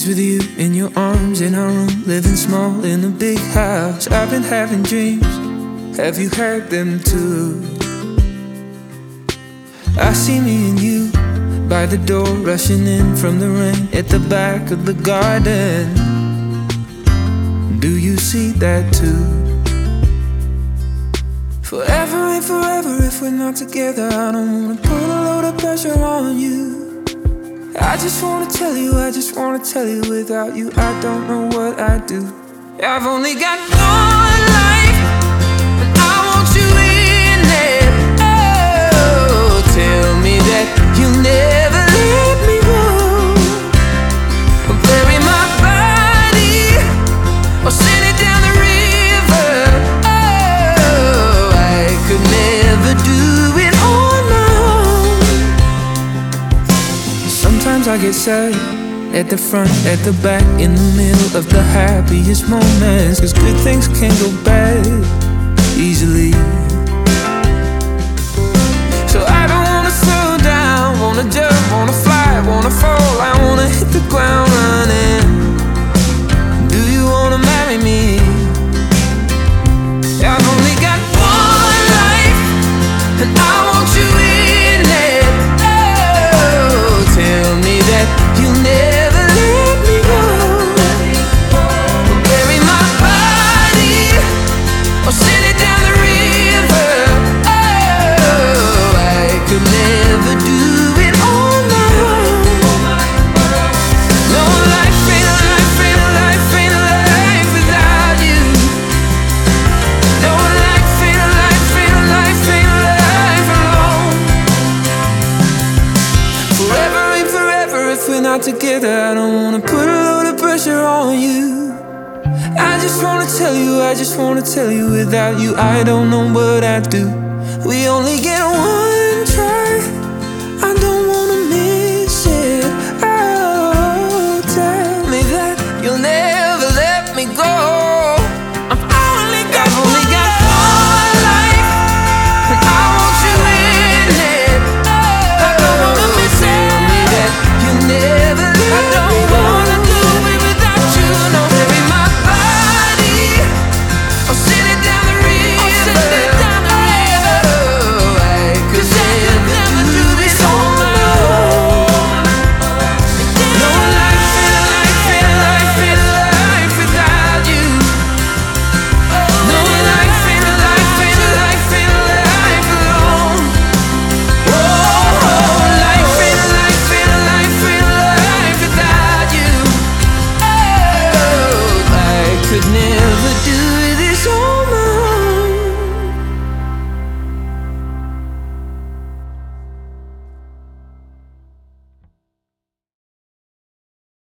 Days with you in your arms in our room, living small in a big house. I've been having dreams, have you had them too? I see me and you by the door, rushing in from the rain at the back of the garden. Do you see that too? Forever and forever if we're not together, I don't wanna put a load of pressure on you. I just wanna tell you, I just wanna tell you, without you I don't know what I'd do. I've only got one life, and I want you in it. Oh, tell me that you'll never let me go. Bury my body or send it down the river. Oh, I could never do it on my own. Sometimes I get sad, at the front, at the back, in the middle of the happiest moments, 'cause good things can go bad easily. So I don't wanna slow down, wanna jump, wanna fly, wanna fall, I wanna hit the ground running. Do you wanna marry me? I've only got one life, and I want you in it. Oh, tell me that you'll never let me go. Bury my body or send it down the river. Oh, I could never do it on my own. No life ain't a life, ain't a life, ain't a life without you. No life ain't a life, ain't a life, ain't a life alone. Forever and forever if we're not together, I don't wanna put a load of pressure on you. I just wanna tell you, I just wanna tell you, without you I don't know what I'd do. We only get one try.